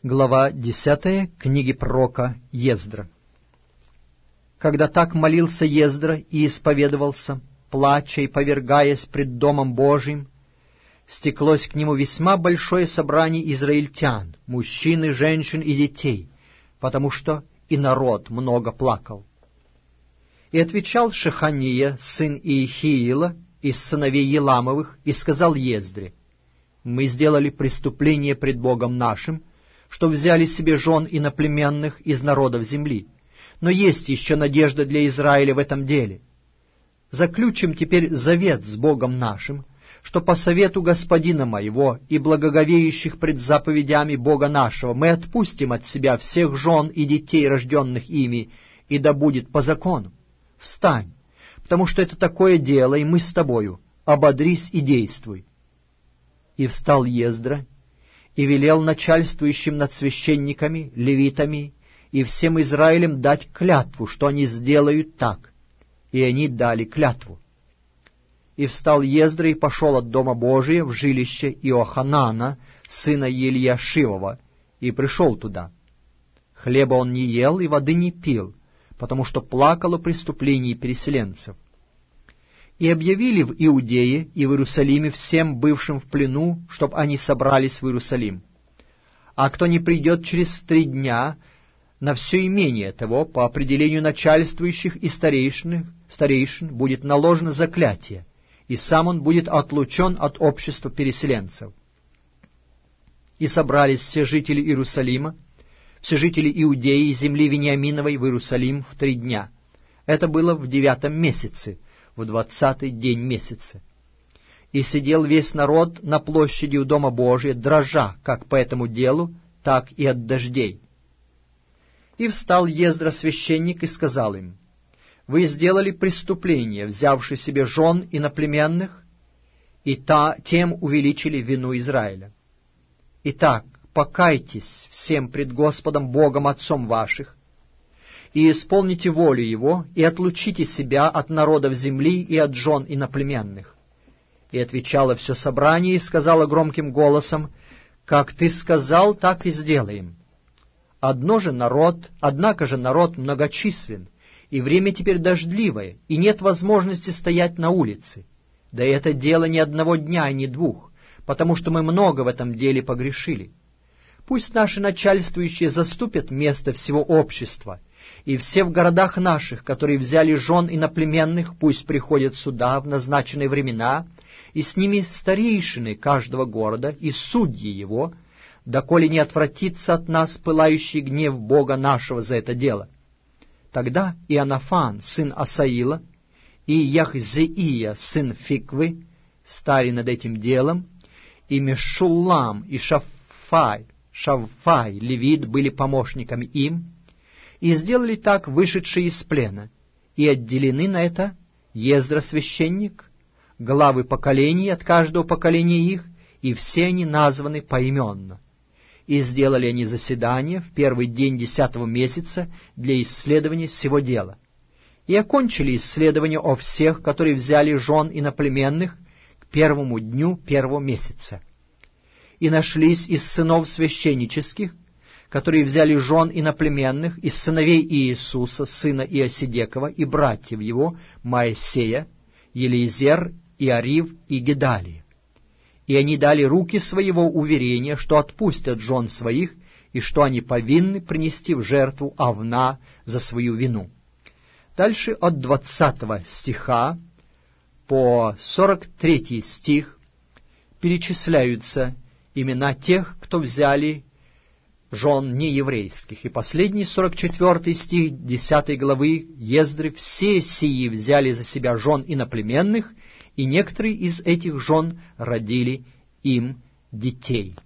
Глава 10 книги пророка Ездра. Когда так молился Ездра и исповедовался, плача и повергаясь пред Домом Божиим, стеклось к нему весьма большое собрание израильтян, мужчин и женщин и детей, потому что и народ много плакал. И отвечал Шехания, сын Иехиила, из сыновей Еламовых, и сказал Ездре: «Мы сделали преступление пред Богом нашим, что взяли себе жен иноплеменных из народов земли. Но есть еще надежда для Израиля в этом деле. Заключим теперь завет с Богом нашим, что по совету господина моего и благоговеющих пред заповедями Бога нашего мы отпустим от себя всех жен и детей, рожденных ими, и да будет по закону. Встань, потому что это такое дело, и мы с тобою. Ободрись и действуй». И встал Ездра, и велел начальствующим над священниками, левитами и всем Израилем дать клятву, что они сделают так. И они дали клятву. И встал Ездра и пошел от Дома Божия в жилище Иоханана, сына Ельяшивова, и пришел туда. Хлеба он не ел и воды не пил, потому что плакал о преступлении переселенцев. И объявили в Иудее и в Иерусалиме всем бывшим в плену, чтоб они собрались в Иерусалим. А кто не придет через 3 дня на все имение того, по определению начальствующих и старейшин будет наложено заклятие, и сам он будет отлучен от общества переселенцев. И собрались все жители Иерусалима, все жители Иудеи и земли Вениаминовой в Иерусалим в 3 дня. Это было в 9 месяце, в 20-й день месяца. И сидел весь народ на площади у Дома Божия, дрожа как по этому делу, так и от дождей. И встал Ездра священник и сказал им: «Вы сделали преступление, взявши себе жен иноплеменных, и тем увеличили вину Израиля. Итак, покайтесь всем пред Господом Богом Отцом ваших, и исполните волю Его, и отлучите себя от народов земли и от жен иноплеменных». И отвечало все собрание и сказало громким голосом: «Как ты сказал, так и сделаем. Однако же народ многочислен, и время теперь дождливое, и нет возможности стоять на улице. Да и это дело не 1 дня и не 2, потому что мы много в этом деле погрешили. Пусть наши начальствующие заступят место всего общества, и все в городах наших, которые взяли жен иноплеменных, пусть приходят сюда в назначенные времена, и с ними старейшины каждого города и судьи его, доколе не отвратится от нас пылающий гнев Бога нашего за это дело». Тогда Иоаннафан, сын Асаила, и Яхзеия, сын Фиквы, стали над этим делом, и Мешуллам и Шавфай, левит, были помощниками им, и сделали так вышедшие из плена, и отделены на это Ездра священник, главы поколений от каждого поколения их, и все они названы поименно. И сделали они заседание в 1-й день 10-го месяца для исследования сего дела. И окончили исследование о всех, которые взяли жен иноплеменных, к 1-му дню 1-го месяца. И нашлись из сынов священнических, которые взяли жен иноплеменных, из сыновей Иисуса, сына Иосидекова, и братьев его, Моисея, Елиезер, Иарив и Гедалия. И они дали руки своего уверения, что отпустят жен своих, и что они повинны принести в жертву овна за свою вину. Дальше от 20 стиха по 43 стих перечисляются имена тех, кто взяли жен нееврейских. И последний 44 стих 10 главы Ездры: «Все сии взяли за себя жен иноплеменных, и некоторые из этих жен родили им детей».